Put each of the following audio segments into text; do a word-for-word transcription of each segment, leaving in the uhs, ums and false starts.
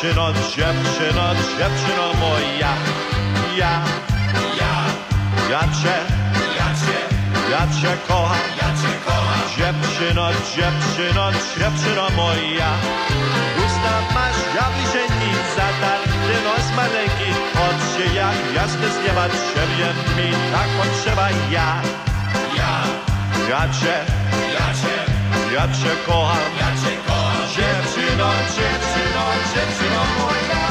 dziewczyno, dziewczyno, dziewczyno moja. Ja, ja, ja cię, ja cię, ja cię kocham, ja cię kocham. Dziewczyno, dziewczyno, dziewczyno moja. Usta masz, ja bliżej nic, zatarty nos maleńki. Oczy jak gwiazdy z nieba, ciebie mi tak potrzeba. Ja, ja, ja cię, ja cię, ja cię kocham, ja cię kocham. Dziewczyno, dziewczyno, dziewczyno moja.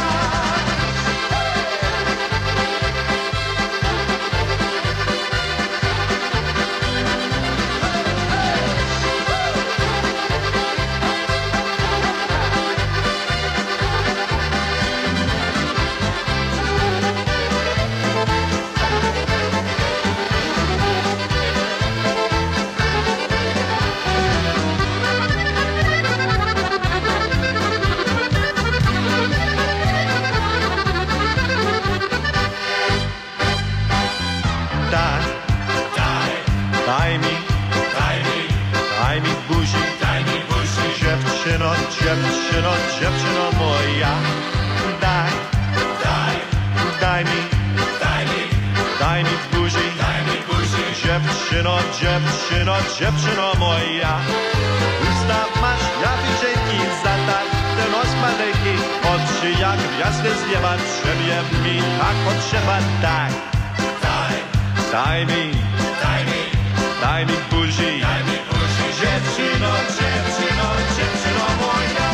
Dziewczyno, dziewczyno moja, daj, daj, daj mi, daj mi, daj mi buzi, daj mi buzi. Dziewczyno, dziewczyno, dziewczyno moja. Usta masz, ja bliżej nic, zatarty nos maleńki. Oczy jak gwiazdy z nieba, ciebie mi tak potrzeba. Daj, daj, daj mi, daj mi, daj mi buzi, daj mi buzi. Dziewczyno, dziewczyno, dziewczyno moja.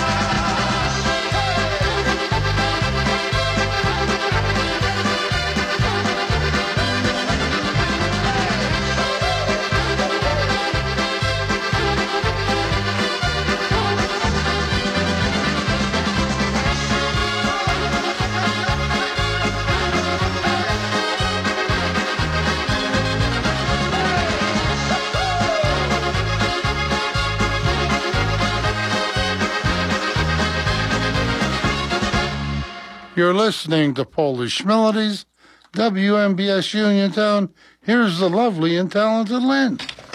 You're listening to Polish Melodies, W M B S Uniontown. Here's the lovely and talented Lynn.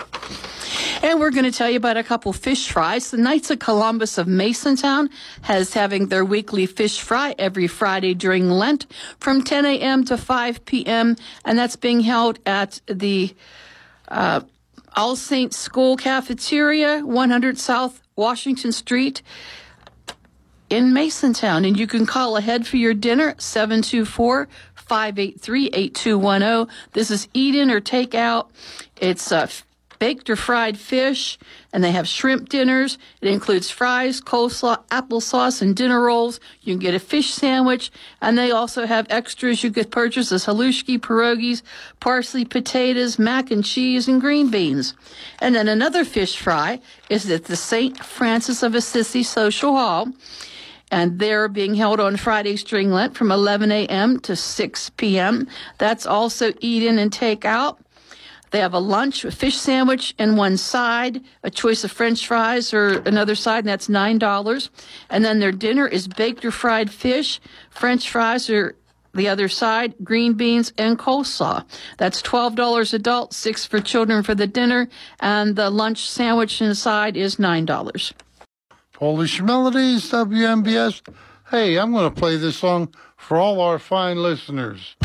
And we're going to tell you about a couple fish fries. The Knights of Columbus of Masontown has having their weekly fish fry every Friday during Lent from ten a.m. to five p.m. And that's being held at the uh, All Saints School Cafeteria, one hundred South Washington Street in Masontown. And you can call ahead for your dinner, seven two four, five eight three, eight two one zero. This is eat-in or take-out. It's uh, baked or fried fish, and they have shrimp dinners. It includes fries, coleslaw, applesauce, and dinner rolls. You can get a fish sandwich, and they also have extras you could purchase as halushki, pierogies, parsley potatoes, mac and cheese, and green beans. And then another fish fry is at the Saint Francis of Assisi Social Hall, and they're being held on Fridays during Lent from eleven a.m. to six p.m. That's also eat-in and take-out. They have a lunch, a fish sandwich, and one side, a choice of French fries or another side, and that's nine dollars. And then their dinner is baked or fried fish, French fries or the other side, green beans, and coleslaw. That's twelve dollars adult, six for children for the dinner, and the lunch sandwich and side is nine dollars. Polish Melodies, W M B S. Hey, I'm going to play this song for all our fine listeners.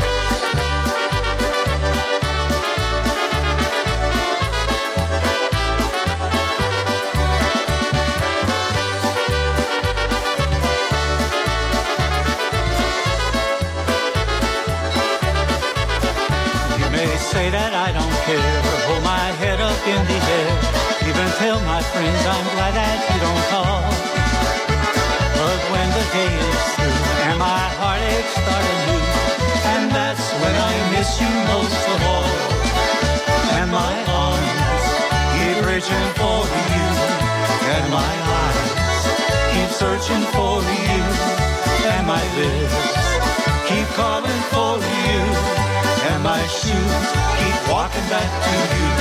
Say that I don't care, hold my head up in the air, even tell my friends I'm glad that you don't call. But when the day is through and my heartache start anew, and that's when I miss you most of all. And my arms keep reaching for you, and my eyes keep searching for you, and my lips keep calling for you, and my shoes keep walking back to you.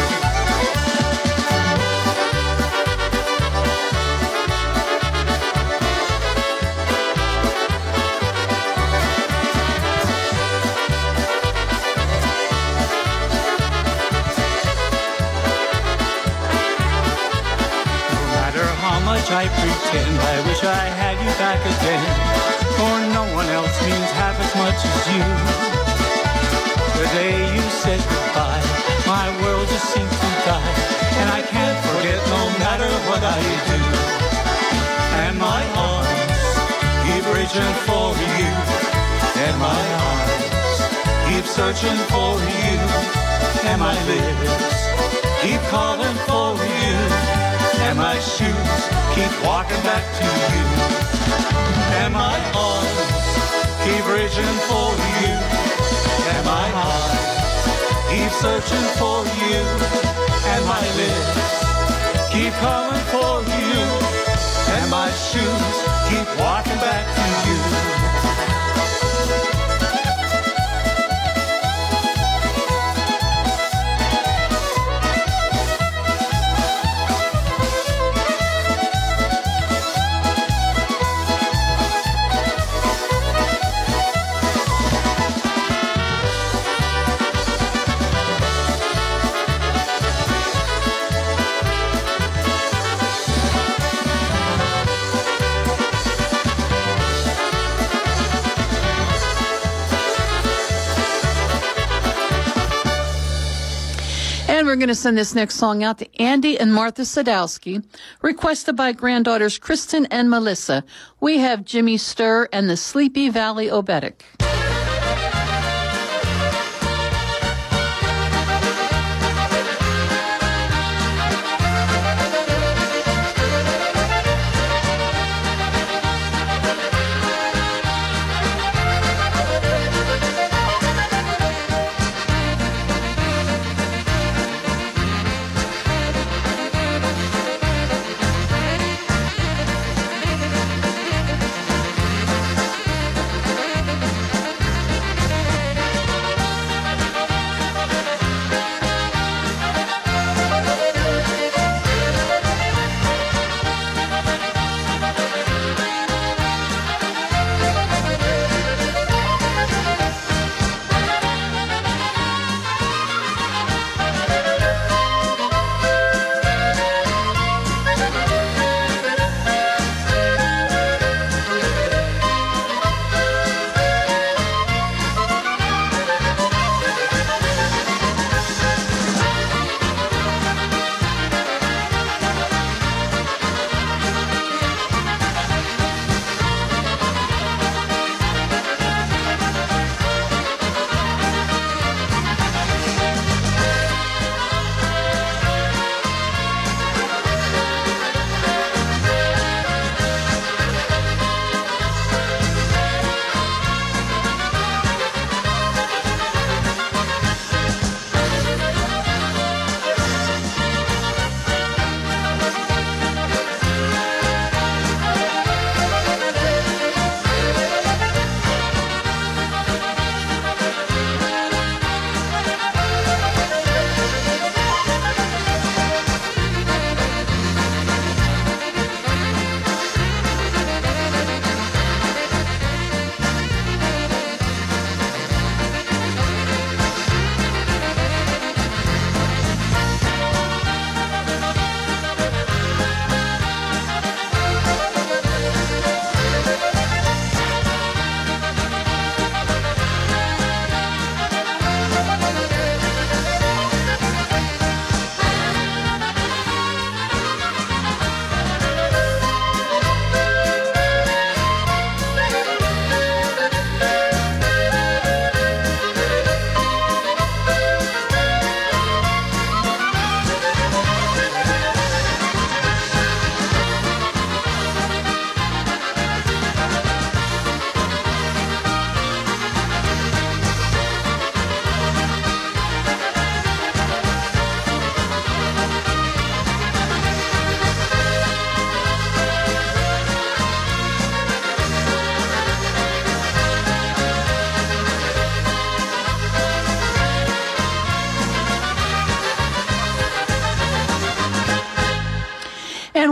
No matter how much I pretend, I wish I had you back again. For as much as you. The day you said goodbye, my world just seems to die, and I can't forget no matter what I do. And my arms keep reaching for you, and my eyes keep searching for you, and my lips keep calling for you, and my shoes keep walking back to you, and my arms keep reaching for you, and my eyes keep searching for you, and my lips keep calling for you, and my shoes keep walking back to you. And we're going to send this next song out to Andy and Martha Sadowski, requested by granddaughters Kristen and Melissa. We have Jimmy Sturr and the Sleepy Valley Obetic.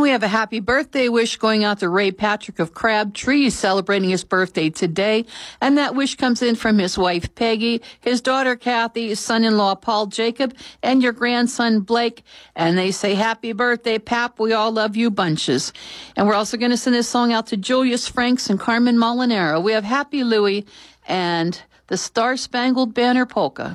we have a happy birthday wish going out to Ray Patrick of Crabtree. He's celebrating his birthday today. And that wish comes in from his wife, Peggy, his daughter, Kathy, his son-in-law, Paul Jacob, and your grandson, Blake. And they say, happy birthday, Pap. We all love you bunches. And we're also going to send this song out to Julius Franks and Carmen Molinaro. We have Happy Louie and the Star-Spangled Banner Polka.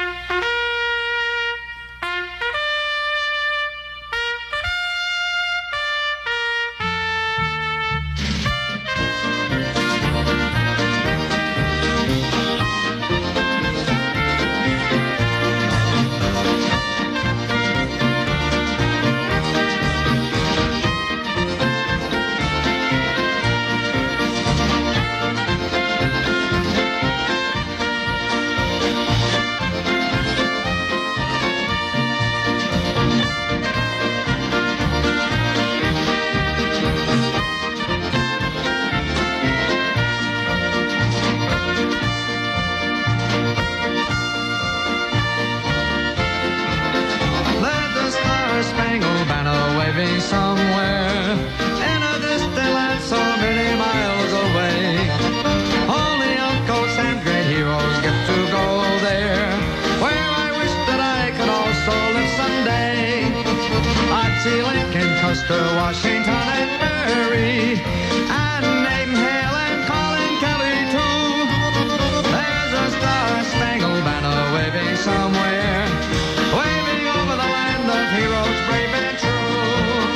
Washington and Murray, and Maidenhill and Colin Kelly too. There's a star-spangled banner waving somewhere, waving over the land of heroes brave and true.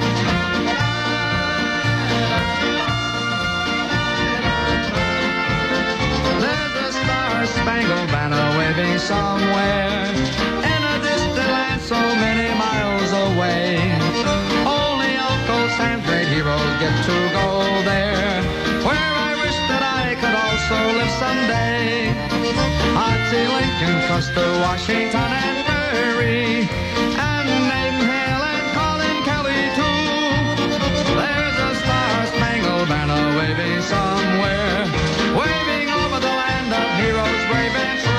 There's a star-spangled banner waving somewhere, in a distant land so many miles away. And great heroes get to go there, where I wish that I could also live someday. I'd see Lincoln, Custer, Washington, and Murray, and Maidenhill and Colin Kelly too. There's a star-spangled banner waving somewhere, waving over the land of heroes brave and true.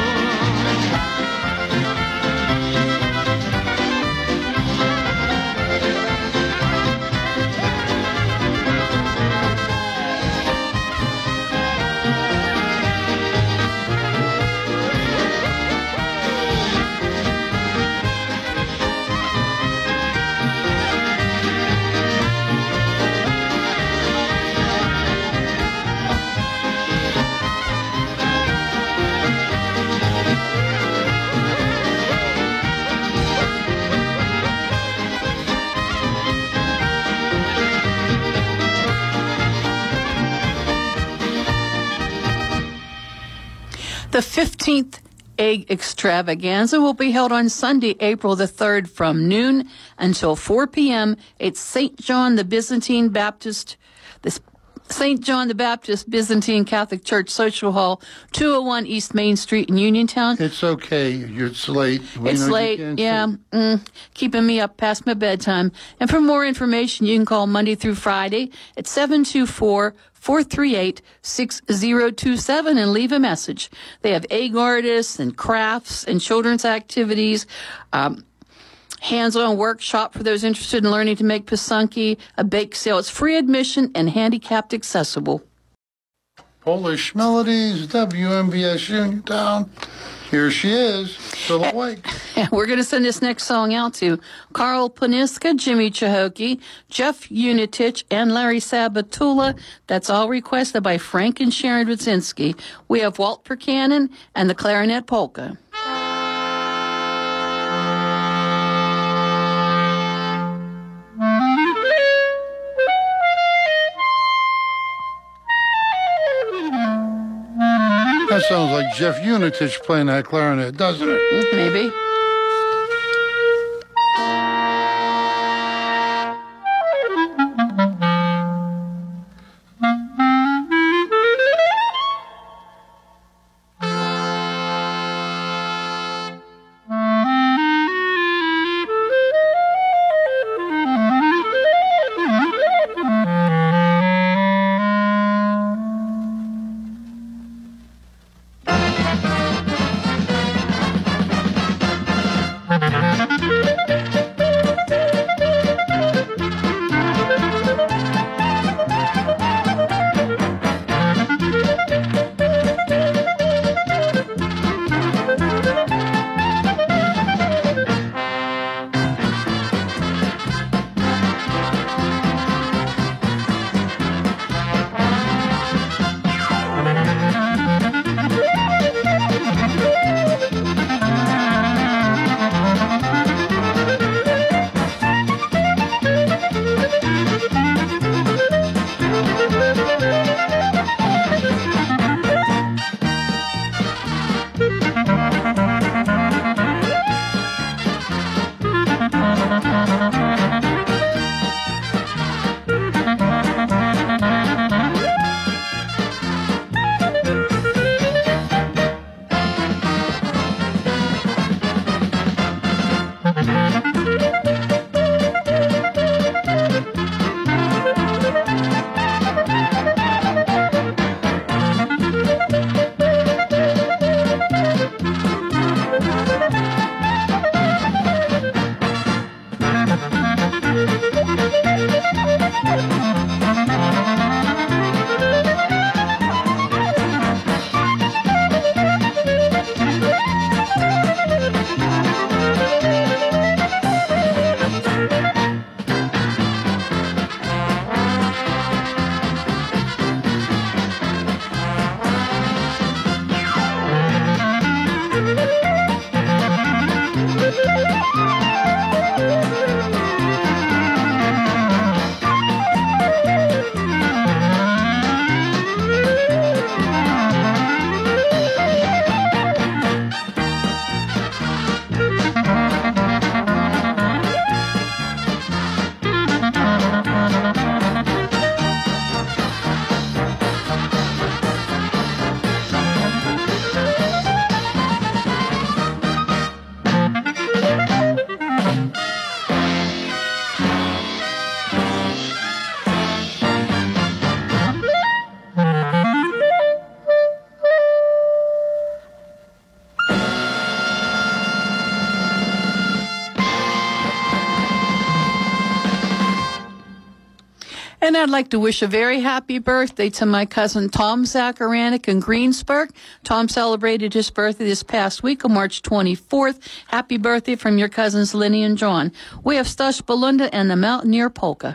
The fifteenth Egg Extravaganza will be held on Sunday, April the third from noon until four p.m. at Saint John the Byzantine Baptist, the Saint John the Baptist Byzantine Catholic Church Social Hall, two oh one East Main Street in Uniontown. It's okay. It's late. We it's know late, you can't yeah. Mm, keeping me up past my bedtime. And for more information, you can call Monday through Friday at seven two four, four three eight, six zero two seven and leave a message. They have egg artists and crafts and children's activities, um, hands-on workshop for those interested in learning to make pasunki, a bake sale. It's free admission and handicapped accessible. Polish Melodies, W M B S Uniontown. Here she is, still awake. And we're going to send this next song out to Carl Paniska, Jimmy Chahokee, Jeff Unitich, and Larry Sabatula. That's all requested by Frank and Sharon Rudzinski. We have Walt Percannon and the Clarinet Polka. That sounds like Jeff Unitich playing that clarinet, doesn't it? Maybe. I'd like to wish a very happy birthday to my cousin Tom Zacharanek in Greensburg. Tom celebrated his birthday this past week on March twenty-fourth. Happy birthday from your cousins Lenny and John. We have Stush Belunda and the Mountaineer Polka.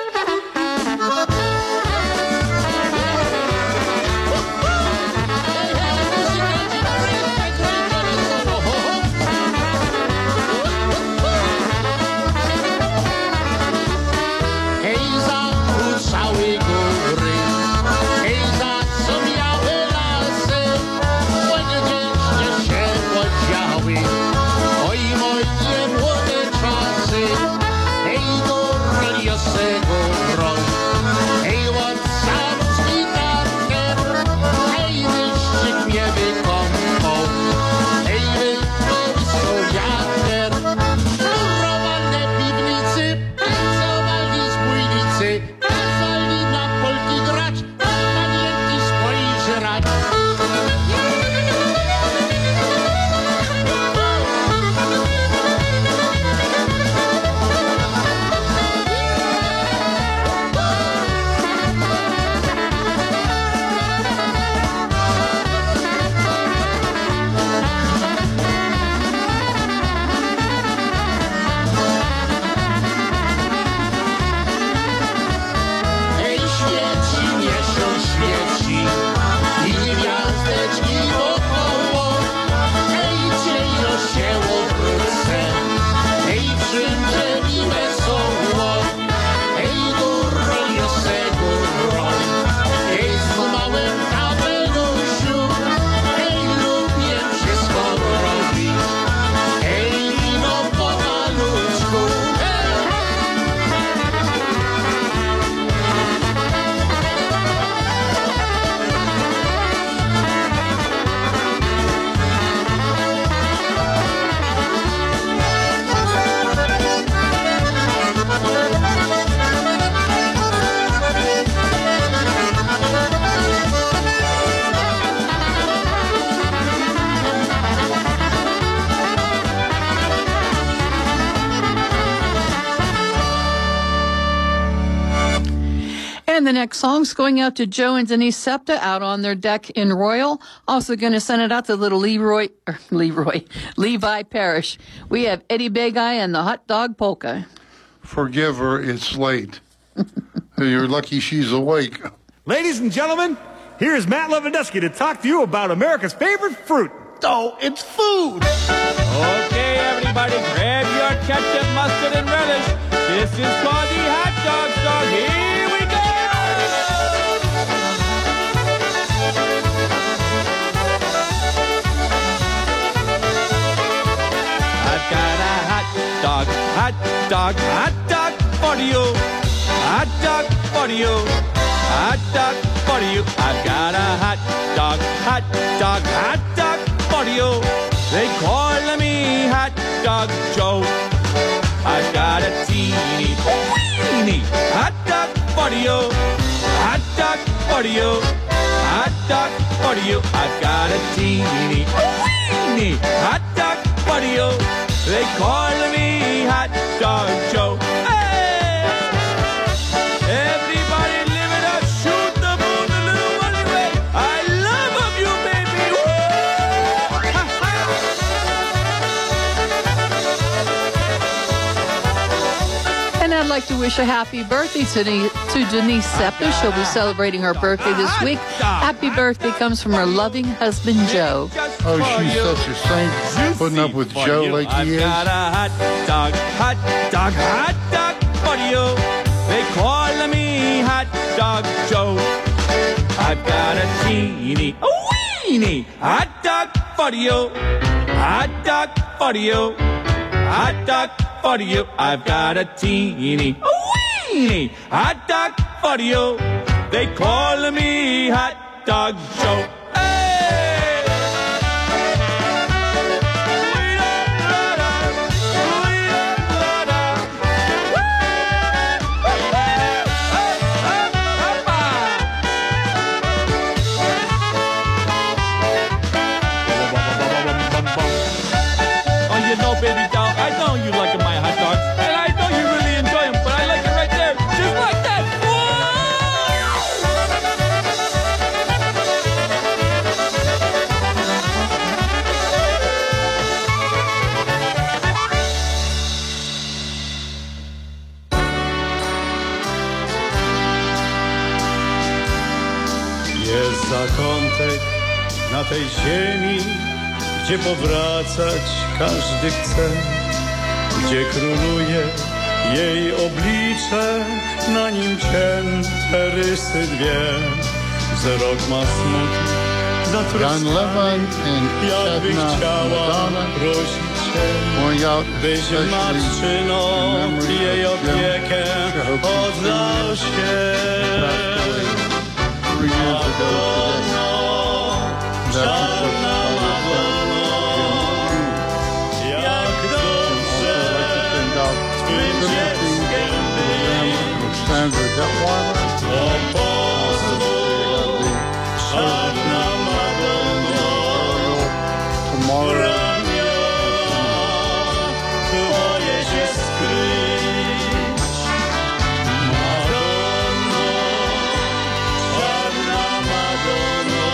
And the next song's going out to Joe and Denise Septa out on their deck in Royal. Also going to send it out to little Leroy, er, Leroy, Levi Parrish. We have Eddie Big Eye and the Hot Dog Polka. Forgive her, it's late. You're lucky she's awake. Ladies and gentlemen, here's Matt Lewandowski to talk to you about America's favorite fruit. Oh, it's food. Okay, everybody, grab your ketchup, mustard, and relish. This is called the hot dog song. Here we go! I've got a hot dog, hot dog, hot dog for you. Hot dog for you. Hot dog for you. I've got a hot dog, hot dog, hot dog for you. They call me Hot Dog Joe. I've got a teeny weeny hot dog for you. Hot dog for you. Hot dog for you. I've got a teeny weeny hot dog for you. They call me Hot Dog Joe. Hey! Everybody live it up, shoot the moon a little one away. I love of you, baby. Woo! Ha, ha. And I'd like to wish a happy birthday to, De- to Denise Septa. She'll be celebrating her birthday this week. Happy birthday comes from her loving husband, Joe. Oh, she's such a saint, putting up with Joe like he is. I've got a hot dog, hot dog, hot dog for you. They call me Hot Dog Joe. I've got a teeny, a weeny hot dog for you. Hot dog for you. Hot dog for you. I've got a teeny, a weeny hot dog for you. They call me Hot Dog Joe. Hey! Baby doll, I know you like my hot dogs, and I know you really enjoy them, but I like it right there, just like that. Whoa! na tej ziemi, gdzie powracać każdy chce, gdzie króluje jej oblicze, na nim cięte rysy dwie. Wzrok ma smutny, zatroskany, jakby chciała prosić cię, byś matczyną jej opiekę oddał się. Madono, czarna Madono, jak dobrze twym dzieckiem być. O pozwól, czarna Madono, w ramiona twoje się skryć. Madono, czarna Madono,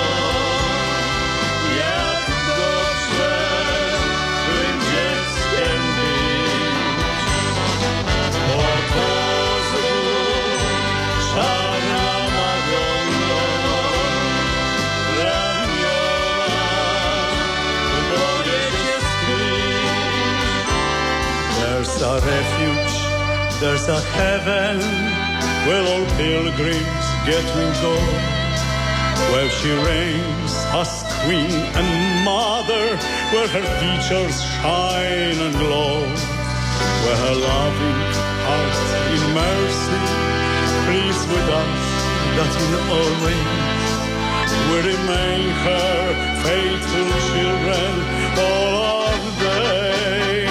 jak dobrze twym dzieckiem być. O pozwól, czarna Madono, w ramiona twoje się skryć. There's a refuge, there's a heaven, where all pilgrims get to go, where she reigns as queen and mother, where her features shine and glow, where her loving heart in mercy pleads with us, that in all ways we remain her faithful children all our days.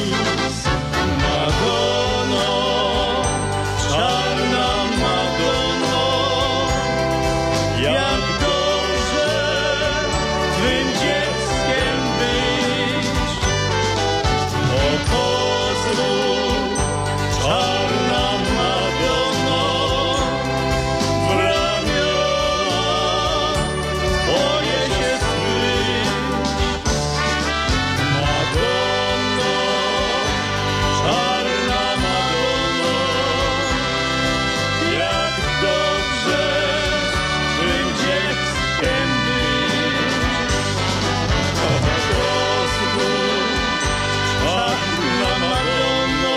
Madono, czarna Madono, jak dobrze twym dzieckiem być. O pozwól, czarna Madono, w ramiona twoje się skryć. Madono, czarna Madono, jak dobrze twym dzieckiem być. O pozwól, czarna Madono,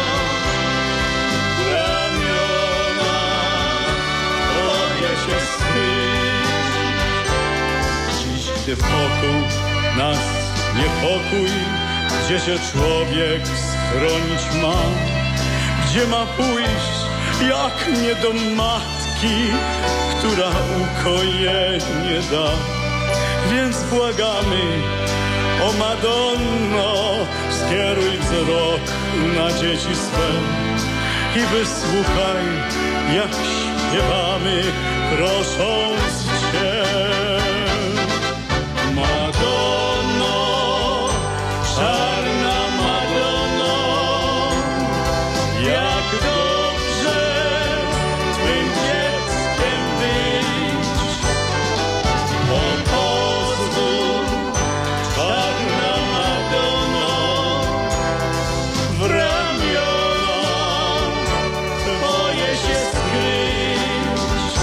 w ramiona twoje się skryć. Dziś, gdy wokół nas niepokój, gdzie się człowiek schronić ma, gdzie ma pójść, jak nie do matki, która ukojenie da. Więc błagamy, o Madonno, skieruj wzrok na dzieci swe i wysłuchaj, jak śpiewamy, prosząc Cię. Madono, czarna Madono, jak dobrze twym dzieckiem być. O pozwól, czarna Madono, w ramiona twoje się skryć.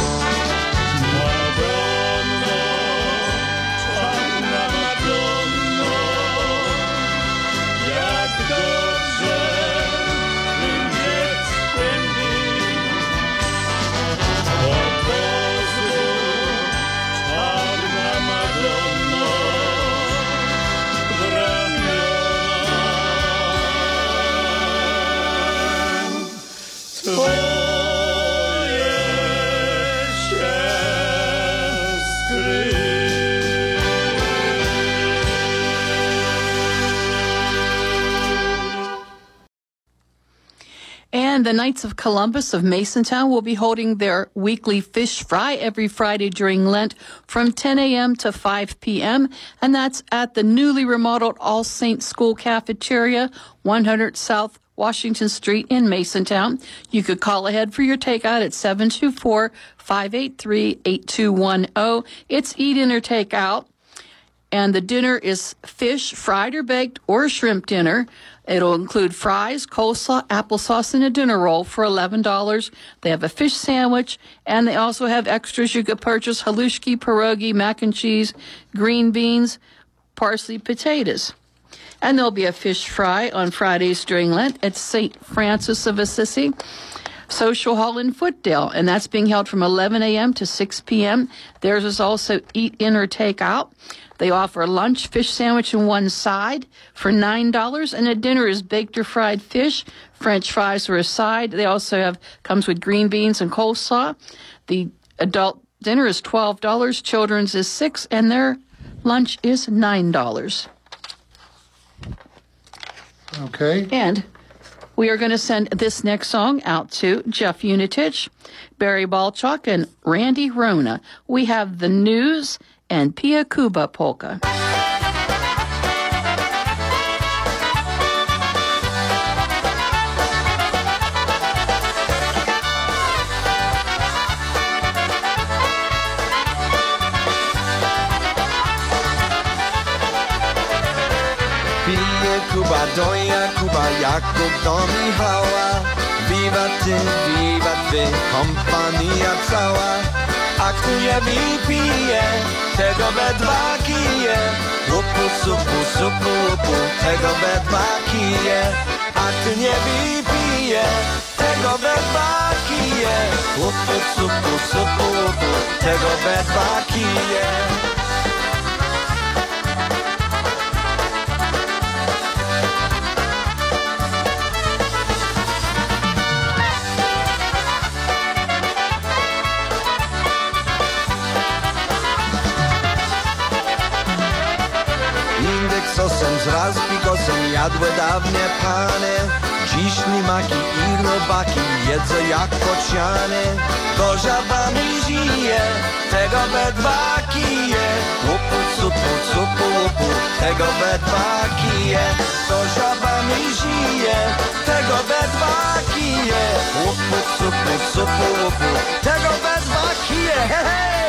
Madono, czarna Madono, jak dobrze twym dzieckiem być. O pozwól, czarna Madono, w ramiona twoje się skryć. And the Knights of Columbus of Masontown will be holding their weekly fish fry every Friday during Lent from ten a.m. to five p.m. And that's at the newly remodeled All Saints School Cafeteria, one hundred South Washington Street in Masontown. You could call ahead for your takeout at seven two four, five eight three, eight two one zero. It's eat in or take out. And the dinner is fish, fried or baked, or shrimp dinner. It'll include fries, coleslaw, applesauce, and a dinner roll for eleven dollars. They have a fish sandwich, and they also have extras you could purchase: halushki, pierogi, mac and cheese, green beans, parsley, potatoes. And there'll be a fish fry on Fridays during Lent at Saint Francis of Assisi Social Hall in Footdale, and that's being held from eleven a.m. to six p.m. Theirs is also eat in or take out. They offer a lunch, fish sandwich, and one side for nine dollars, and a dinner is baked or fried fish, French fries are a side. They also have, comes with green beans and coleslaw. The adult dinner is twelve dollars, children's is six dollars, and their lunch is nine dollars. Okay. And we are going to send this next song out to Jeff Unitich, Barry Balchuk, and Randy Rona. We have The News and Pia Cuba Polka. Pije Kuba, doja Kuba, Jakub do Michała. Wiwa ty, wiwa ty, kompania cała. A kto nie wypije, tego we dwa kije. Łupu, supu, supu, łupu, tego we dwa kije. A kto nie wypije, tego we dwa kije. Łupu, supu, supu, łupu, tego we dwa kije. Sosem z raz bigosem jadły dawne pany. Dziś limaki i robaki jedzą jak kociany. Gorzaba mi żyje, tego we dwa kije. Łupu, cupu, cupu, łupu, tego we dwa kije. Gorzaba mi żyje, tego we dwa kije. Łupu, cupu, cupu, łupu, tego we dwa kije. He, he!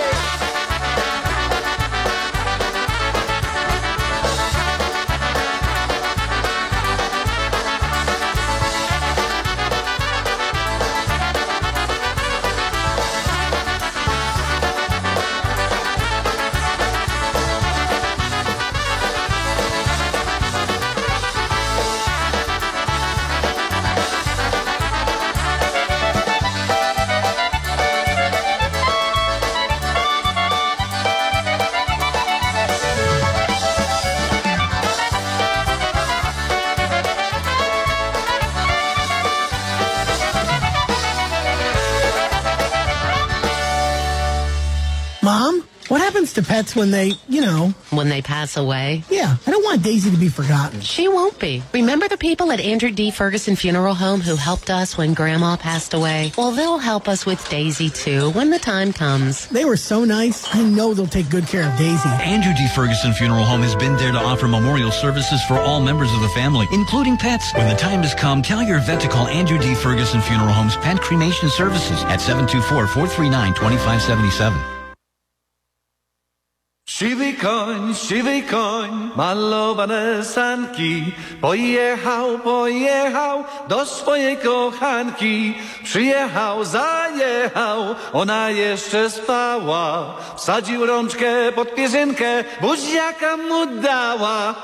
Mom, what happens to pets when they, you know... When they pass away? Yeah, I don't want Daisy to be forgotten. She won't be. Remember the people at Andrew D. Ferguson Funeral Home who helped us when Grandma passed away? Well, they'll help us with Daisy, too, when the time comes. They were so nice. I know they'll take good care of Daisy. Andrew D. Ferguson Funeral Home has been there to offer memorial services for all members of the family, including pets. When the time has come, tell your vet to call Andrew D. Ferguson Funeral Home's Pet Cremation Services at seven two four, four three nine, two five seven seven. Siwy koń, siwy koń, malowane sanki, pojechał, pojechał do swojej kochanki. Przyjechał, zajechał, ona jeszcze spała. Wsadził rączkę pod pierzynkę, buziaka mu dała.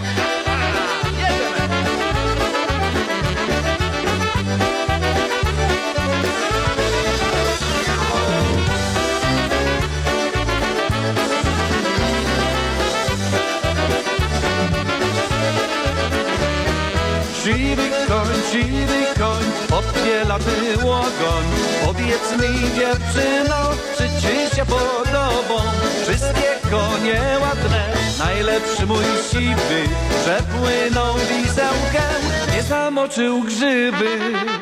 Siwy koń, siwy koń, podbielaty łogoń. Powiedz mi dziewczyno, czy ci się podobą? Wszystkie konie ładne, najlepszy mój siwy. Przepłynął Wisełkę, nie zamoczył grzyby.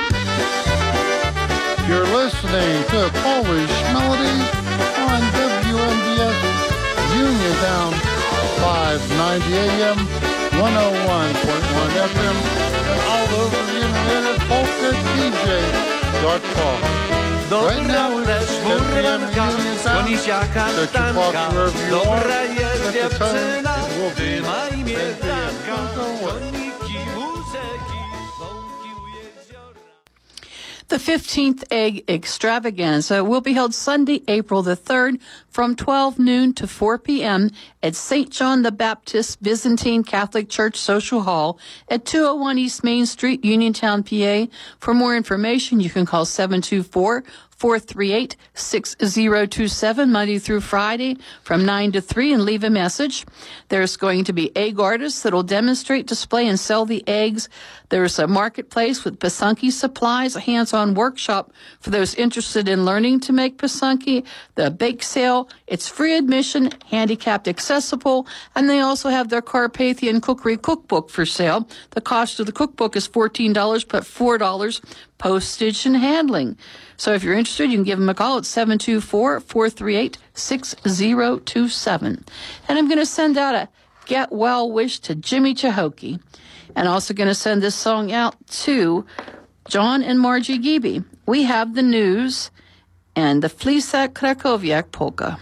You're listening to Polish Melodies on W M B S Uniontown, five ninety A M, one oh one point one F M, and all over the internet at polka d j dot com. Right now, it's Dobra, W M szwurranka, Uniontown. słonisia Check your box kasztanka. wherever you Dobra are. jest at the time, dziewczyna, it will be ty ma imię ten P M. Franka, Don't go away. koniki, muzyki, wąki u jeziora. The fifteenth Egg Extravaganza will be held Sunday, April the third from twelve noon to four p.m. at Saint John the Baptist Byzantine Catholic Church Social Hall at two oh one East Main Street, Uniontown, P A. For more information, you can call seven two four, four three eight, six oh two seven Monday through Friday from nine to three and leave a message. There's going to be egg artists that will demonstrate, display, and sell the eggs. There's a marketplace with Pasunky supplies, a hands-on workshop for those interested in learning to make Pasunky, the bake sale. It's free admission, handicapped accessible, and they also have their Carpathian Cookery Cookbook for sale. The cost of the cookbook is fourteen dollars, but four dollars postage and handling. So if you're interested, you can give them a call at seven two four, four three eight, six oh two seven. And I'm going to send out a get well wish to Jimmy Chahokee. And also going to send this song out to John and Margie Geeby. We have the news and the Flisak Krakowiak polka.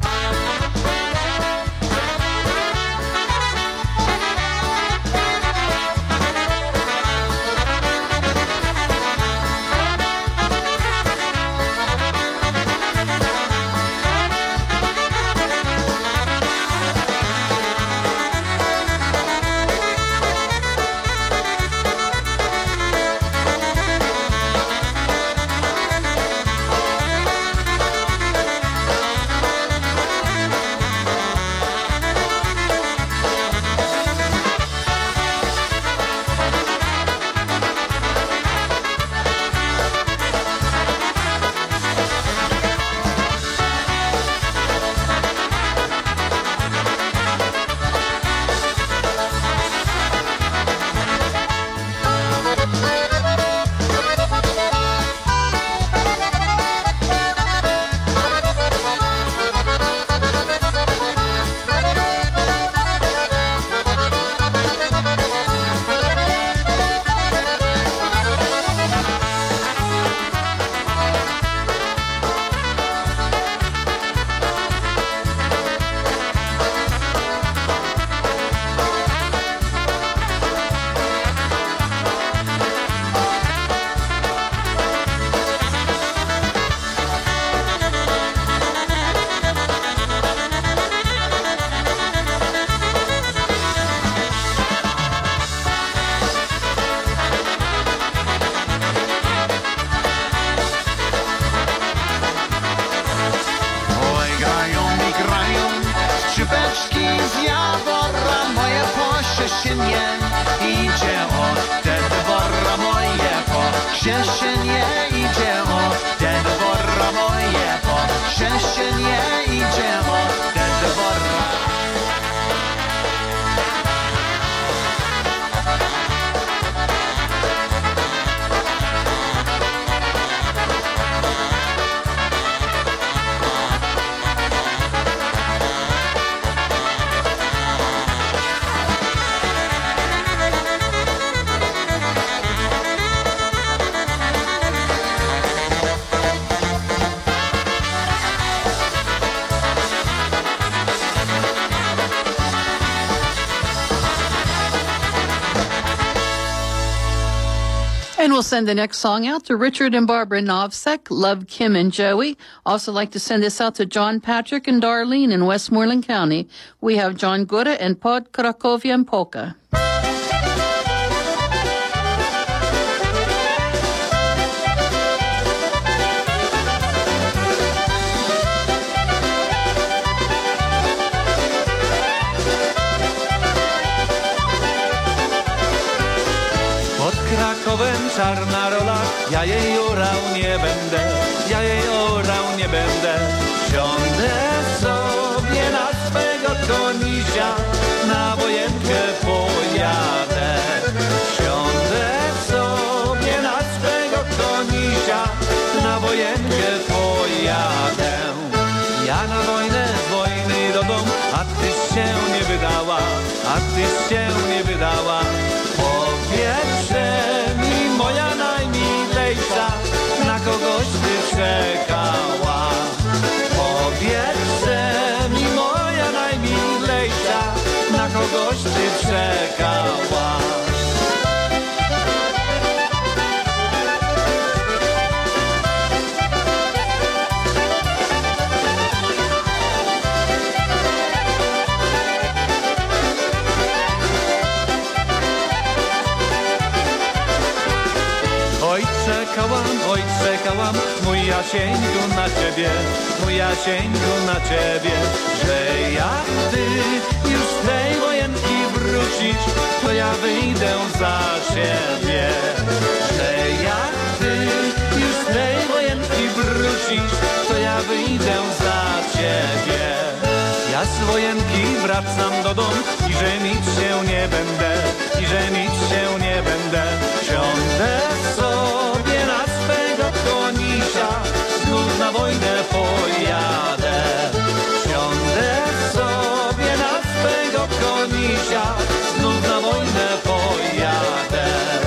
And we'll send the next song out to Richard and Barbara Novsek, Love Kim and Joey. Also like to send this out to John Patrick and Darlene in Westmoreland County. We have John Gura and Pod Krakowian Polka. Krakowem czarna rola, ja jej orał nie będę, ja jej orał nie będę. Siądę sobie na swego konisia, na wojenkę pojadę. Siądę sobie na swego konisia, na wojenkę pojadę. Ja na wojnę, z wojny do domu, a ty się nie wydała, a ty się nie wydała. Powietrze mi moja najmilejsza, na kogoś ty czekała. Powietrze mi moja najmilejsza, kogoś ty czekała. Oj, czekałam, oj, czekałam, mój Jasieńku na ciebie, mój Jasieńku na ciebie, że jak ty już z tej wojenki wrócisz, to ja wyjdę za siebie. Że jak ty już z tej wojenki wrócisz, to ja wyjdę za ciebie. Ja z wojenki wracam do domu i że nic się nie będę, i że nic się nie będę. Siądę sobie na swego konisia, znów na wojnę pojadę. Siądę sobie na swego konisia, znów na wojnę pojadę.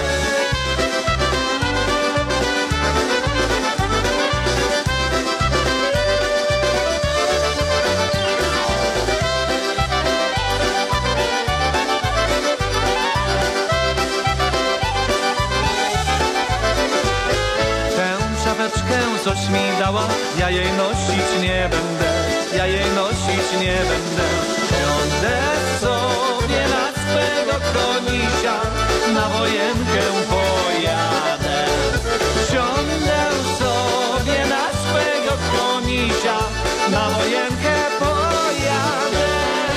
Coś mi dała, ja jej nosić nie będę, ja jej nosić nie będę. Siądę sobie na swego konisia, na wojenkę pojadę. Siądę sobie na swego konisia, na wojenkę pojadę.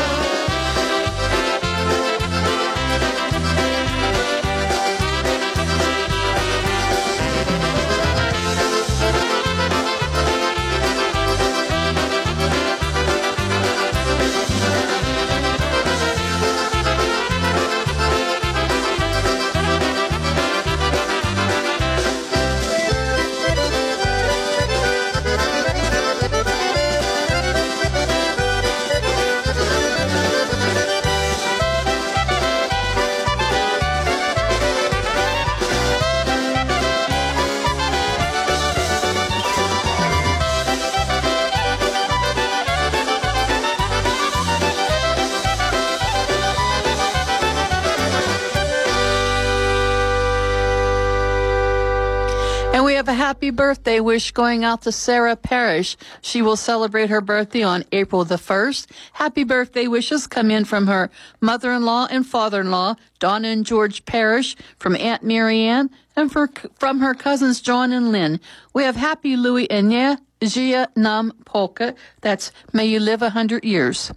A happy birthday wish going out to Sarah Parrish. She will celebrate her birthday on April the first. Happy birthday wishes come in from her mother-in-law and father-in-law, Donna and George Parrish, from Aunt Marianne, and for, from her cousins John and Lynn. We have Happy Louie and Nye Gia Nam Polka. That's May You Live a Hundred Years.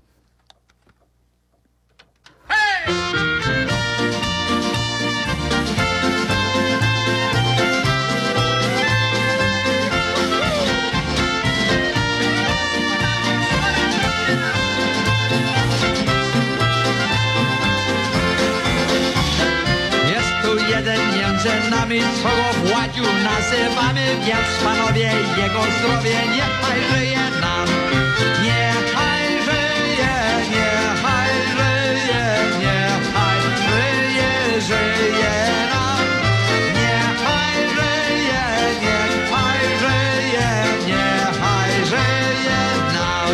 Hey! Między nami, co go Władziu nazywamy, więc panowie, jego zdrowie niechaj żyje nam. Niechaj żyje, niechaj żyje, niechaj żyje, żyje nam. Niechaj żyje, niechaj żyje, niechaj żyje nam.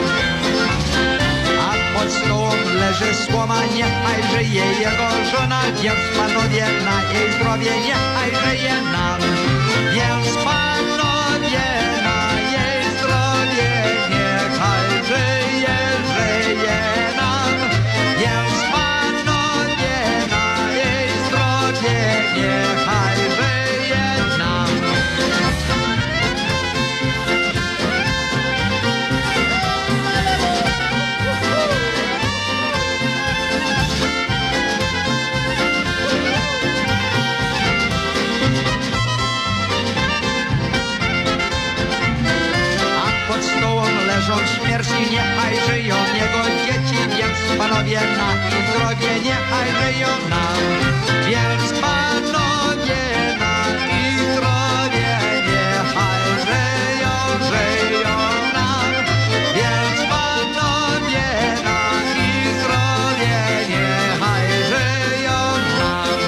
A pod stołem leży słoma, niechaj żyje jego żona, więc panowie, na jej zdrowie niechaj żyje nam. Więc panowie, na jej zdrowie niechaj żyje, żyje nam. Więc panowie, na jej zdrowie niechaj żyje nam. Śmierci niechaj żyją jego dzieci, więc panowie, na ich zdrowie niechaj żyją nam. Więc panowie, na ich zdrowie niechaj żyją, żyją nam. Więc panowie, na ich zdrowie niechaj żyją nam.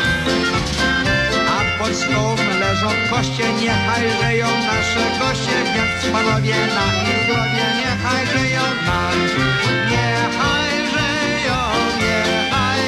A pod stołem leżą koście, niechaj żyją nasze goście, więc panowie, na ich zdrowie niechaj żyją nam. Niechaj żyją, niechaj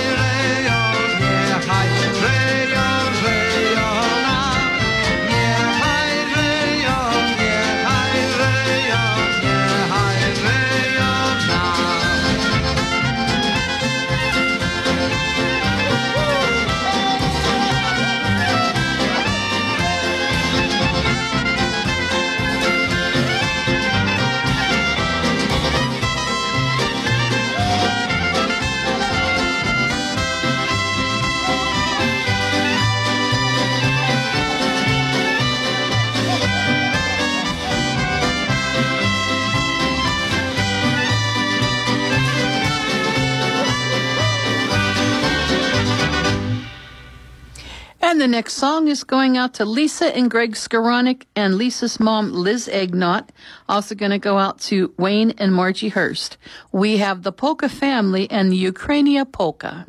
And the next song is going out to Lisa and Greg Skoranek and Lisa's mom, Liz Egnott. Also going to go out to Wayne and Margie Hurst. We have the Polka Family and the Ukrainia Polka.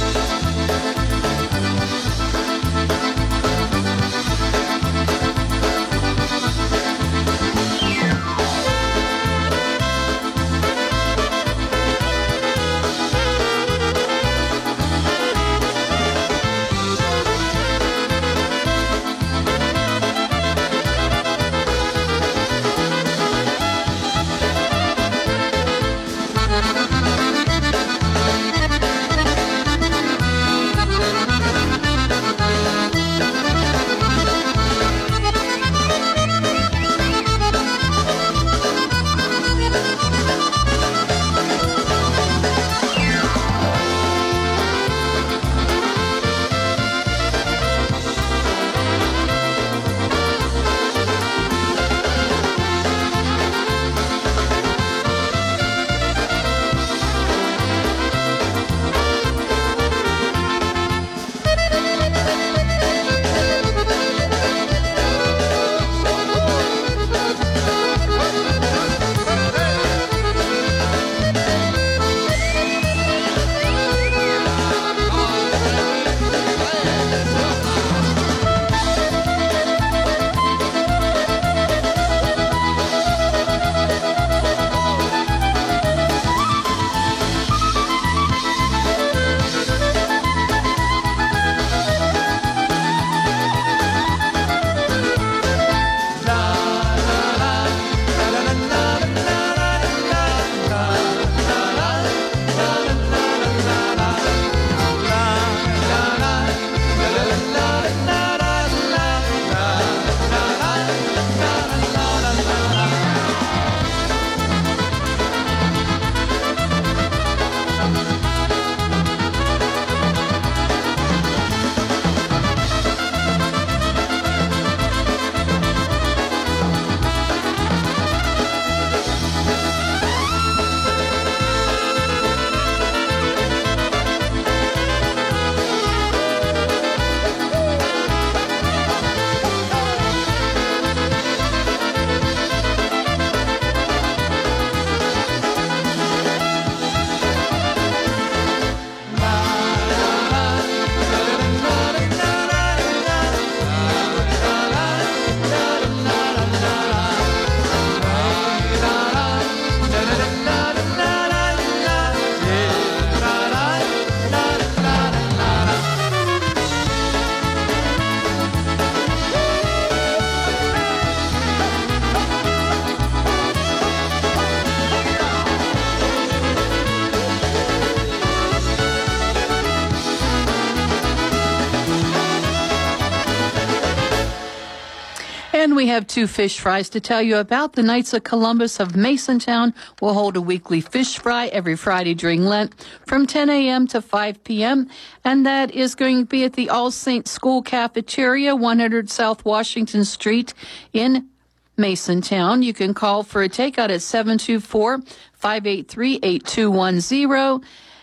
And we have two fish fries to tell you about. The Knights of Columbus of Masontown will hold a weekly fish fry every Friday during Lent from ten a.m. to five p.m. And that is going to be at the All Saints School Cafeteria, one hundred South Washington Street in Masontown. You can call for a takeout at seven two four, five eight three, eight two one zero.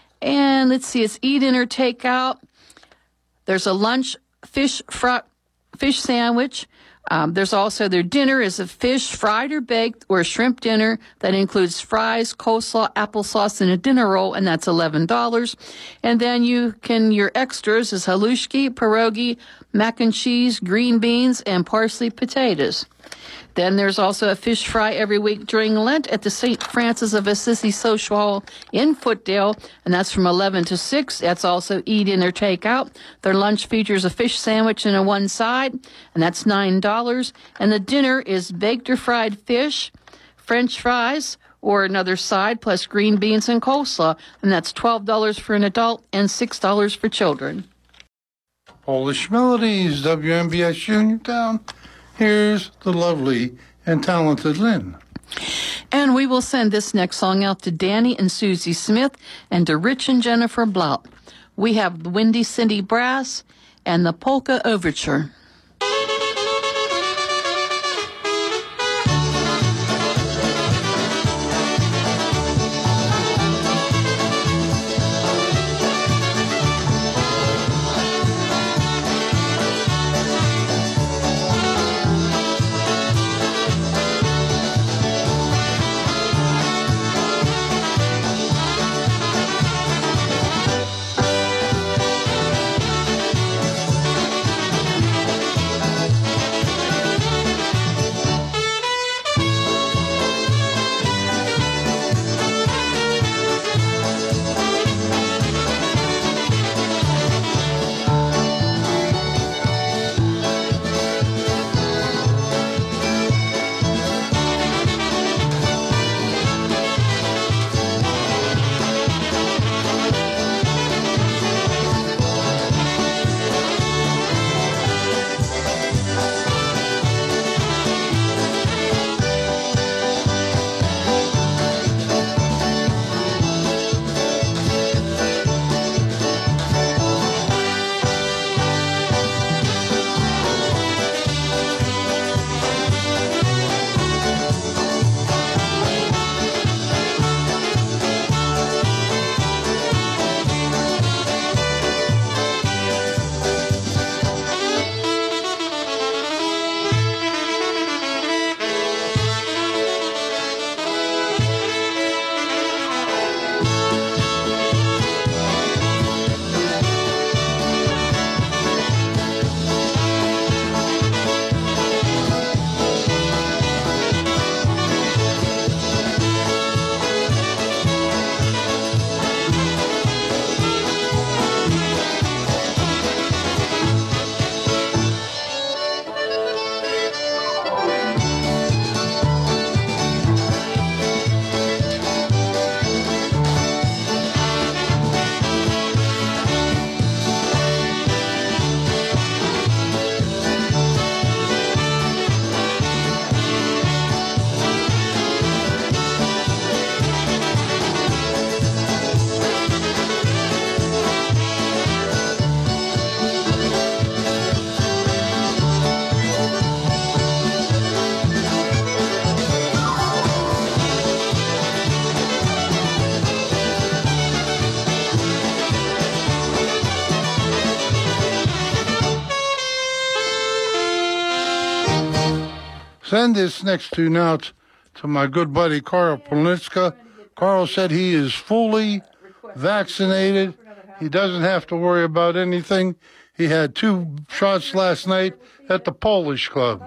And let's see, it's eat in or takeout. There's a lunch fish fry, fish sandwich. Um, there's also their dinner is a fish fried or baked or a shrimp dinner that includes fries, coleslaw, applesauce, and a dinner roll, and that's eleven dollars. And then you can, your extras is halushki, pierogi, mac and cheese, green beans, and parsley potatoes. Then there's also a fish fry every week during Lent at the Saint Francis of Assisi Social Hall in Footdale, and that's from eleven to six. That's also eat in or take out. Their lunch features a fish sandwich and a one side, and that's nine dollars. And the dinner is baked or fried fish, French fries, or another side, plus green beans and coleslaw, and that's twelve dollars for an adult and six dollars for children. Polish Melodies, W M B S Uniontown. Here's the lovely and talented Lynn. And we will send this next song out to Danny and Susie Smith and to Rich and Jennifer Blount. We have the Windy City Brass and the Polka Overture. send this next tune out to my good buddy Carl Politska. Carl said he is fully vaccinated. He doesn't have to worry about anything. He had two shots last night at the Polish Club.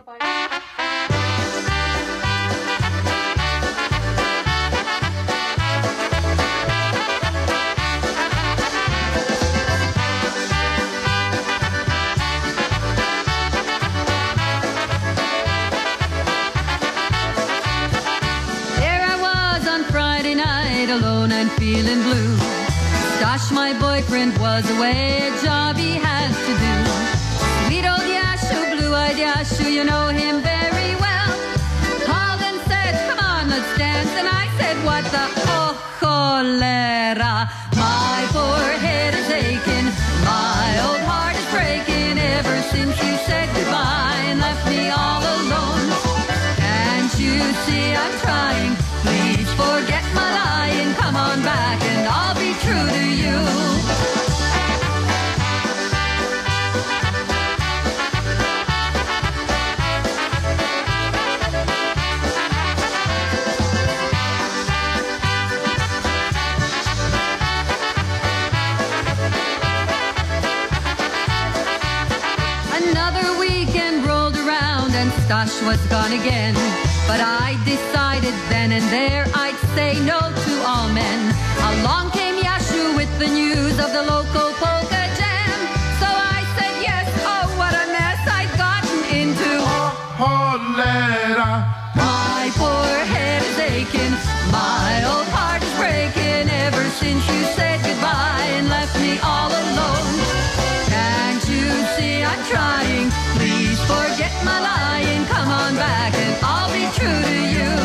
Feeling blue. Gosh, my boyfriend was away, a job he had to do. Sweet old Yashu, blue-eyed Yashu, you know him very well. Called and said, come on, let's dance. And I said, what the oh, cholera. My forehead is aching, my old heart is breaking ever since you said goodbye and left me all alone. Can't you see I'm trying? Please forget my lying, come on back and I'll be true to you. Another weekend rolled around and Stash was gone again. But I decided then and there I'd say no to all men. Along came Yashu with the news of the local polka jam. So I said yes, oh what a mess I'd gotten into. Cholera. My poor head is aching, my old heart is breaking ever since you said goodbye and left me all alone. Can't you see I'm trying? Please forget my lying, come on back and I'll be true to you.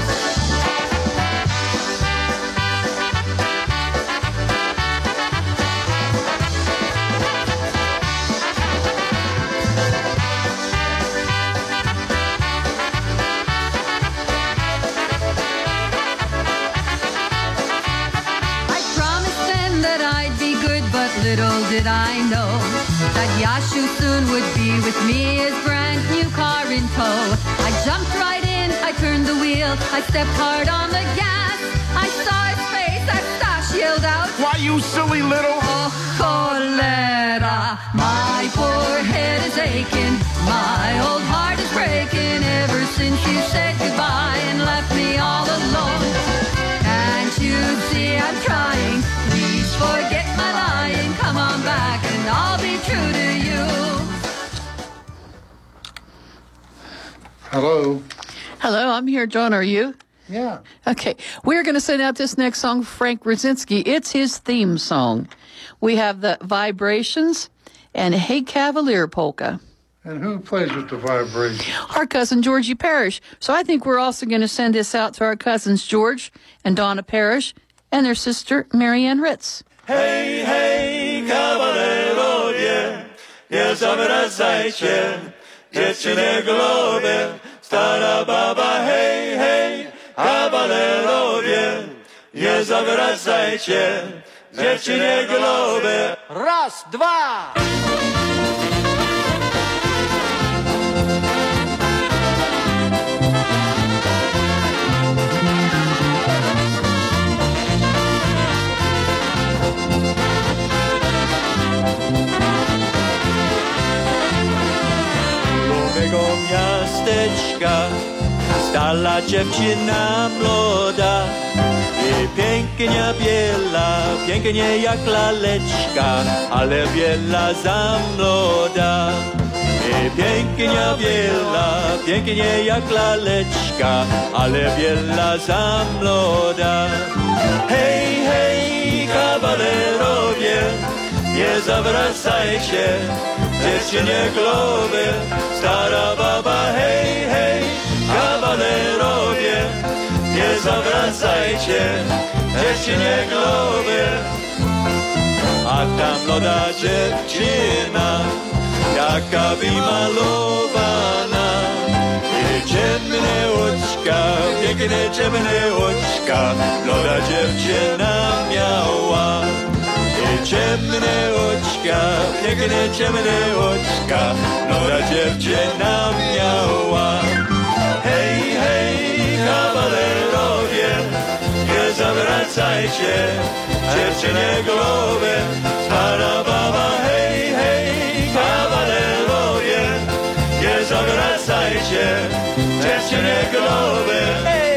I promised then that I'd be good, but little did I know that Yashu soon would be with me, his brand new car in tow. I jumped right in, I turned the wheel, I stepped hard on the gas. I saw his face as Stash yelled out, why you silly little oh, cholera. My poor head is aching, my old heart is breaking ever since you said goodbye and left me all alone. Can't you see I'm trying? Please forget my lying, come on back and I'll be true to you. Hello. Hello, I'm here. John, are you? Yeah. Okay. We're going to send out this next song, Frank Brzezinski. It's his theme song. We have the Vibrations and Hey Cavalier Polka. And who plays with the Vibrations? Our cousin Georgie Parrish. So I think we're also going to send this out to our cousins George and Donna Parrish and their sister Marianne Ritz. Hej, hej, kawalerowie, nie zawracajcie, dziewczyny globie, stara baba, hej, hej, kawalerowie, nie zawracajcie, dziewczyny globie. Raz, dwa! Miasteczka stala dziewczyna młoda i pięknie biela, pięknie jak laleczka, ale biela za młoda. I pięknie biela, pięknie jak laleczka, ale biela za młoda. Hej, hej, kawalerowie, nie zawracajcie, dziewczynie głowy, stara baba, hej, hej, kawalerowie, nie zawracajcie, dziewczynie głowy. A ta młoda dziewczyna, jaka wymalowana, i ciemne oczka, piękne ciemne oczka, młoda dziewczyna miała. I ciemne oczka, piękne ciemne oczka, młoda dziewczyna miała. zawracajcie, dziewczynie głowy, stara baba, hej, hej, kawalerowie, nie zawracajcie, dziewczynie głowy, hej.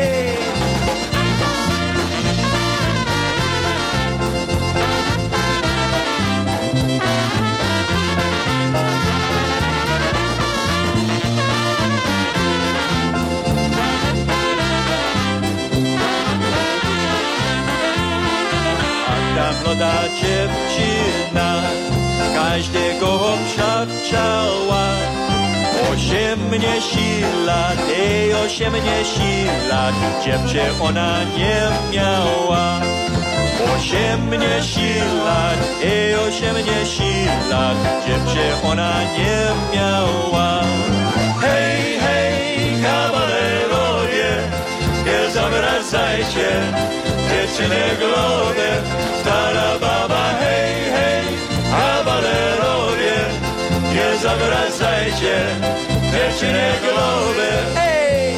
Młoda dziewczyna każdego obszarczała. Osiemnaście lat, ej, osiemnaście lat, dziewczę ona nie miała. Osiemnaście lat, ej, osiemnaście lat, dziewczę ona nie miała. Hej, hej, kawalerowie, nie zawracajcie, dziewczyny głowy, stara baba, hej, hej, kawalerowie, nie zawracajcie, dziewczyny głowy, hej.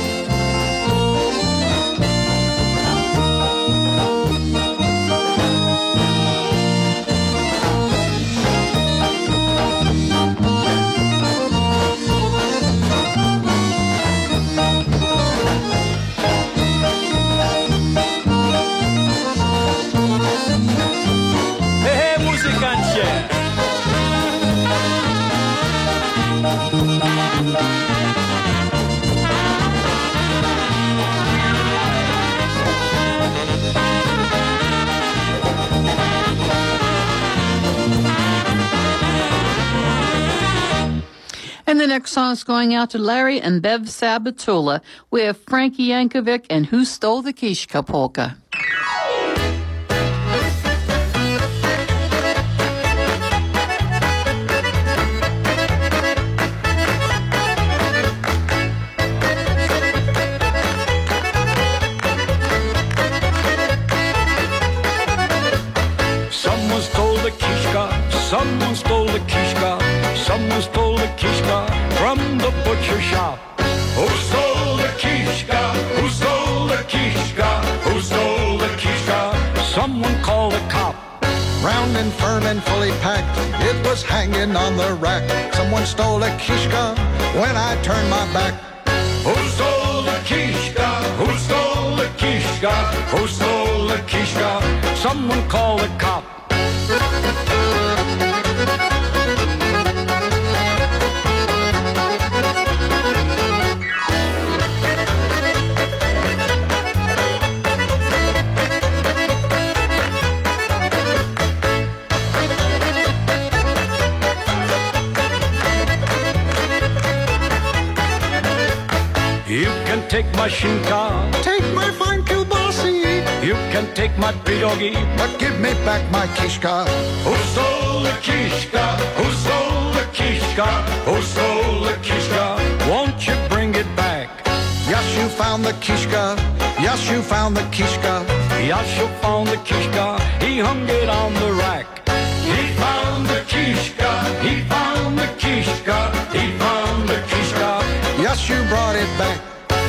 And the next song's going out to Larry and Bev Sabatula. We have Frankie Yankovic and Who Stole the Kishka Polka. Someone stole the kishka, someone stole the kishka, someone stole the kishka from the butcher shop. Who stole the kishka? Who stole the kishka? Who stole the kishka? Someone called a cop. Round and firm and fully packed, it was hanging on the rack. Someone stole a kishka when I turned my back. Who stole the kishka? Who stole the kishka? Who stole the kishka? Someone called a cop. You can take my shinka, take my fine kielbasi. You can take my pierogi, but give me back my kishka. Who stole the kishka? Who stole the kishka? Who stole the kishka? Won't you bring it back? Yes, you found the kishka. Yes, you found the kishka. Yes, you found the kishka. He hung it on the rack. He found the kishka. He found the kishka. He found the kishka. Yes, you brought it back.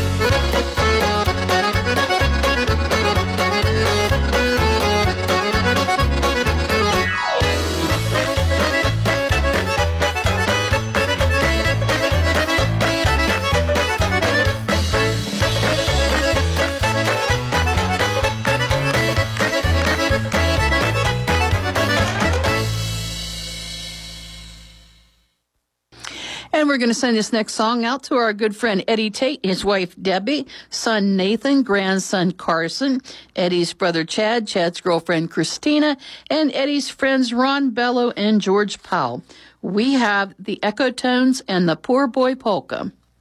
And we're going to send this next song out to our good friend Eddie Tate, his wife Debbie, son Nathan, grandson Carson, Eddie's brother Chad, Chad's girlfriend Christina, and Eddie's friends Ron Bello and George Powell. We have the Echo Tones and the Poor Boy Polka.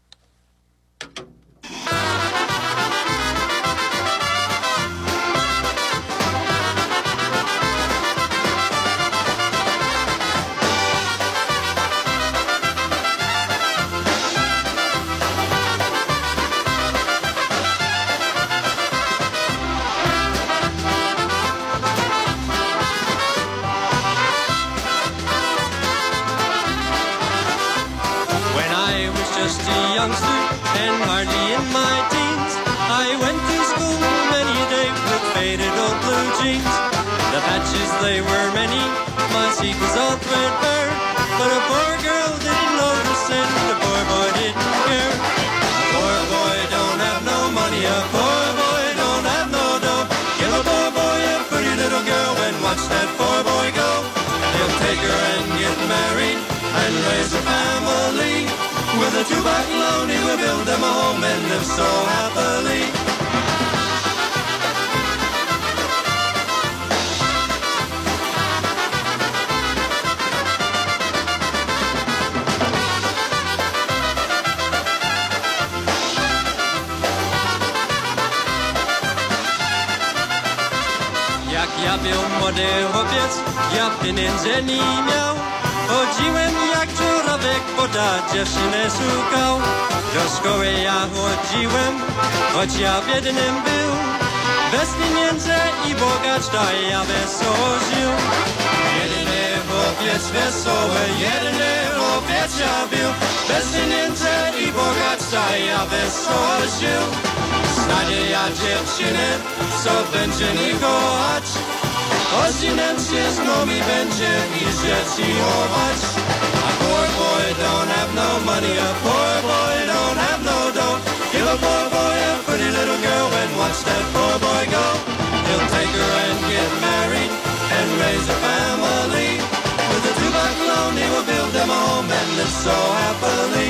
Just a youngster and hardly in my teens, I went to school many a day with faded old blue jeans. The patches, they were many, my seat was all threadbare, but a poor girl didn't notice and the poor boy didn't care. A poor boy don't have no money, a poor boy don't have no dough. Give a poor boy a pretty little girl and watch that poor boy go. He'll take her and get married and raise a family. With a two-back loan he will build them a home and live so happily. Jak ja był młody chłopiec, ja pieniędzy nie miał. Chodziłem jak człowiek, bo ta dziewczynę szukał. Do szkoły ja chodziłem, choć ja biednym był. Bez pieniędzy i bogacz, to ja wesoło żył. Jedyny chłopiec wesoły, jedyny chłopiec ja był. Bez pieniędzy i bogacz, to ja wesoło żył. Znajdę ja dziewczynę, co będzie mi kochać. Odcinam się z nami będzie i dzieci chować. A poor boy don't have no money, a poor boy don't have no dough. Give a poor boy a pretty little girl and watch that poor boy go. He'll take her and get married and raise a family. With a two-back loan he will build them a home and live so happily.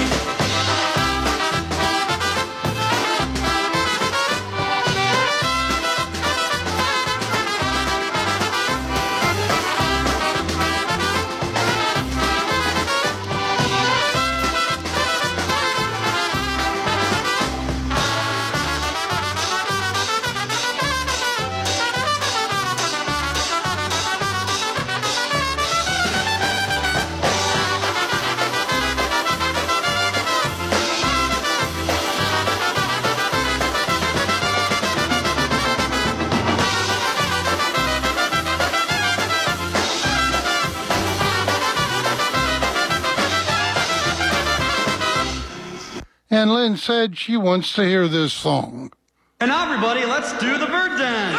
And Lynn said she wants to hear this song. And now, everybody, let's do the bird dance.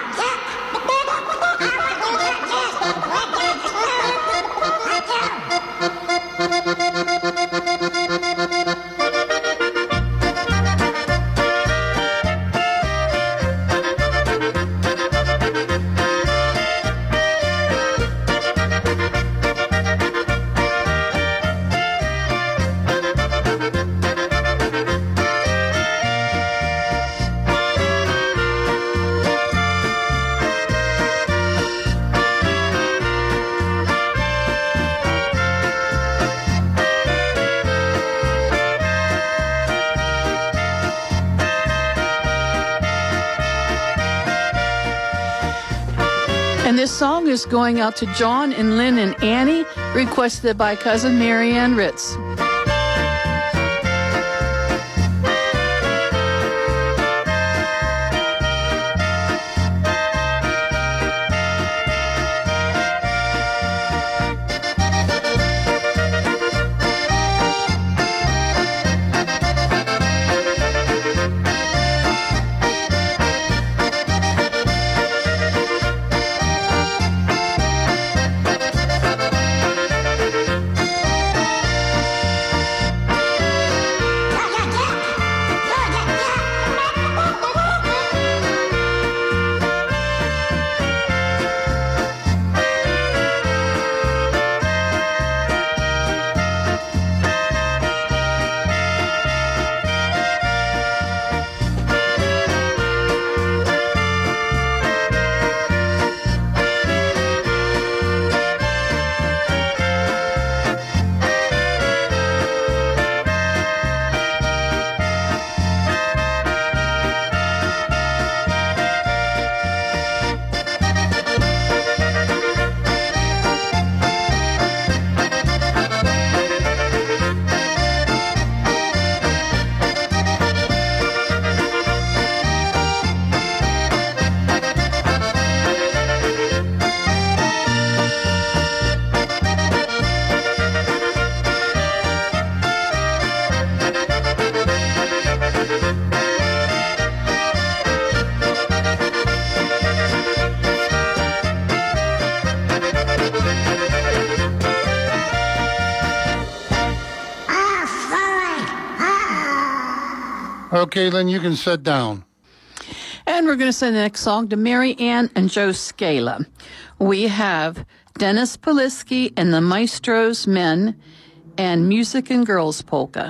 And this song is going out to John and Lynn and Annie, requested by cousin Marianne Ritz. Okay, then you can sit down. And we're going to send the next song to Mary Ann and Joe Scala. We have Dennis Polisky and the Maestro's Men and Music and Girls Polka.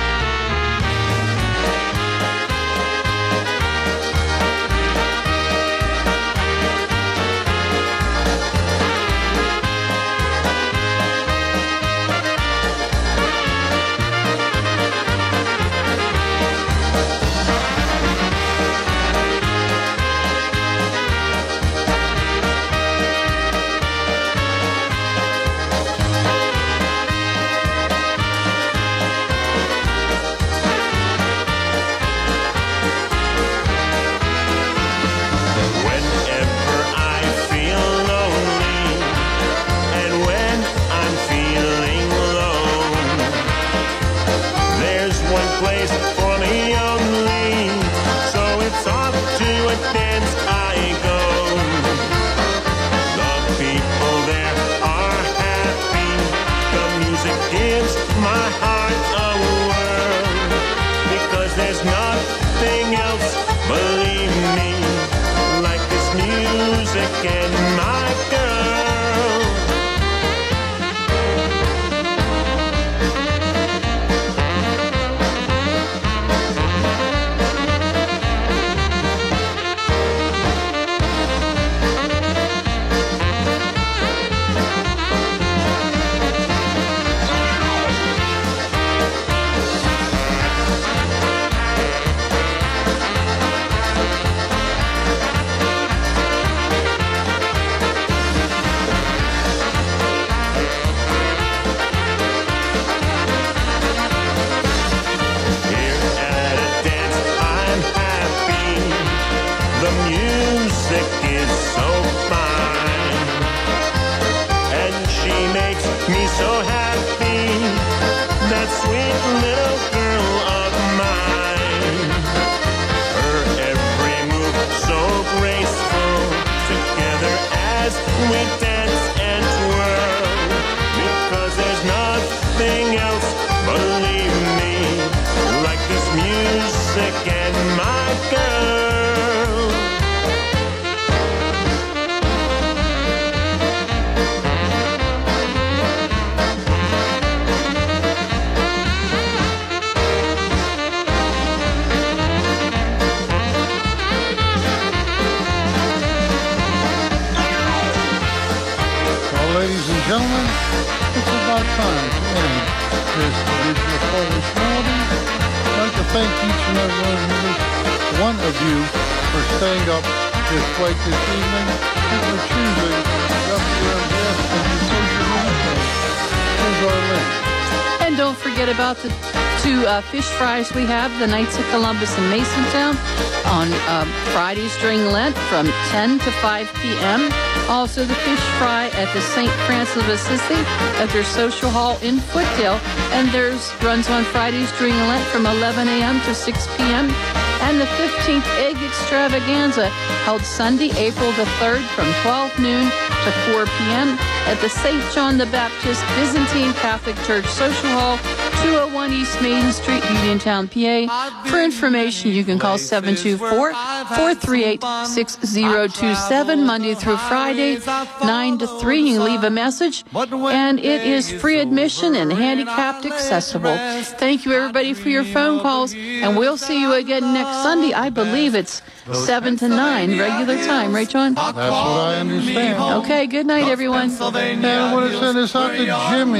Fish fries we have the Knights of Columbus in Masontown on uh, Fridays during Lent from ten to five p.m. Also the fish fry at the Saint Francis of Assisi at their social hall in Footdale, and theirs runs on Fridays during Lent from eleven a.m. to six p.m. And the fifteenth Egg Extravaganza held Sunday, April the third from twelve noon to four p.m. at the Saint John the Baptist Byzantine Catholic Church Social Hall, two oh one East Main Street, Uniontown, P A. For information, you can call seven two four, four three eight, six zero two seven, Monday through Friday, nine to three. You can leave a message, and it is free admission and handicapped accessible. Thank you, everybody, for your phone calls, and we'll see you again next Sunday. I believe it's seven to nine, regular time. Right, John? That's what I understand. Okay, good night, everyone. And I want to send this out to Jimmy,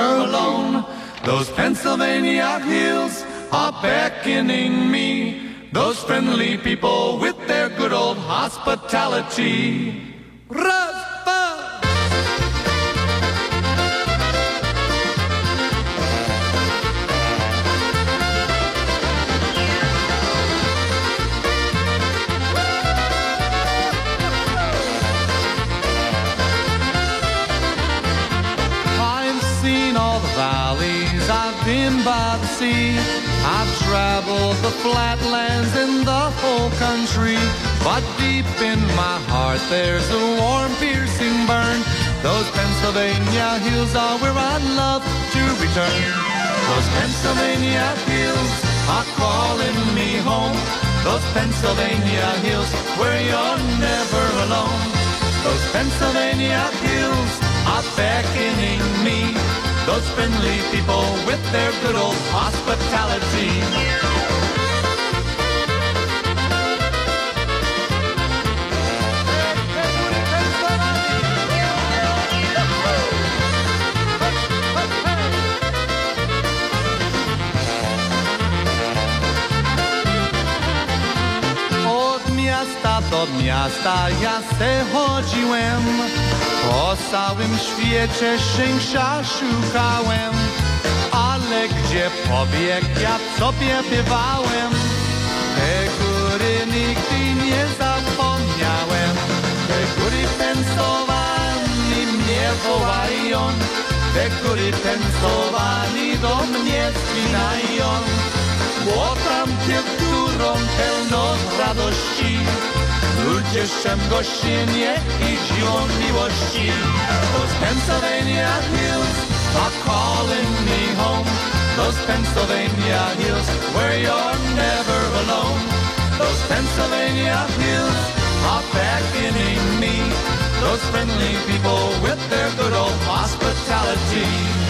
Joe. Those Pennsylvania hills are beckoning me. Those friendly people with their good old hospitality. I've seen all the valleys, I've been by the sea, I've traveled the flatlands in the whole country, but deep in my heart there's a warm, piercing burn. Those Pennsylvania hills are where I'd love to return. Those Pennsylvania hills are calling me home. Those Pennsylvania hills where you're never alone. Those Pennsylvania hills are beckoning me. Those friendly people with their good old hospitality. Do miasta ja se chodziłem, po całym świecie szczęścia szukałem, ale gdzie pobieg ja sobie bywałem, te góry nigdy nie zapomniałem. Te góry Pensylwanii mnie wołają, te góry Pensylwanii do mnie spinają, bo tam którą pełno radości, ludzie szczem gościnnie i żyją miłości. Those Pennsylvania hills are calling me home. Those Pennsylvania hills where you're never alone. Those Pennsylvania hills are beckoning me. Those friendly people with their good old hospitality.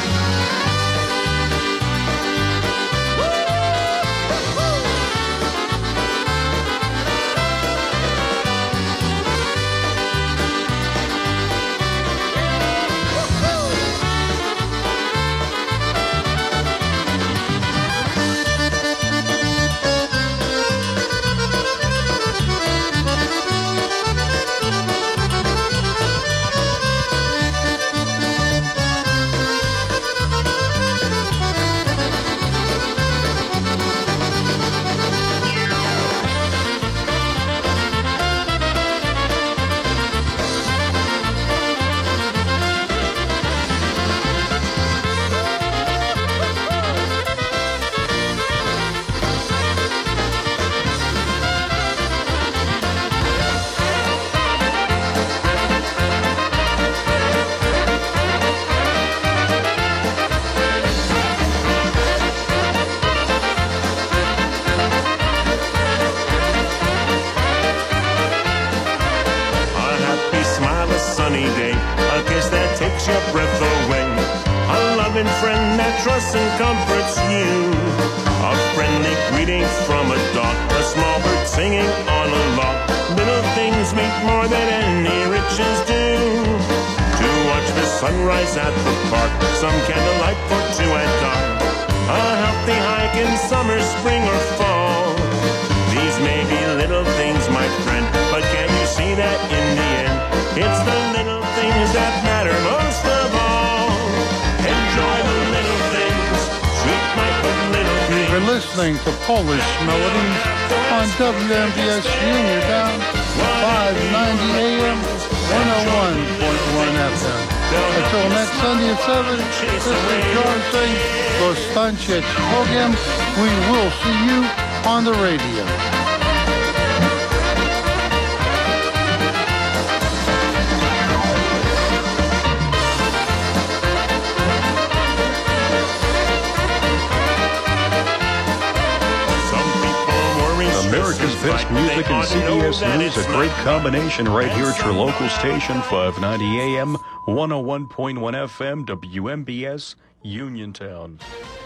Trusts and comforts you. A friendly greeting from a dog, a small bird singing on a log. Little things mean more than any riches do. To watch the sunrise at the park, some candlelight for two at dark. A healthy hike in summer, spring or fall. These may be little things, my friend, but can't you see that in the end, it's the little things that matter most of all. Enjoy the little things, sweet might but little things. You've been listening to Polish Melodies on W M B S Uniontown, five ninety A M, one oh one point one F M. Until next Sunday at seven, this is John saying, Zostańcie Bogiem. We will see you on the radio. America's best music and C B S News, a great combination right here at your local station, five ninety A M, one oh one point one F M, W M B S, Uniontown.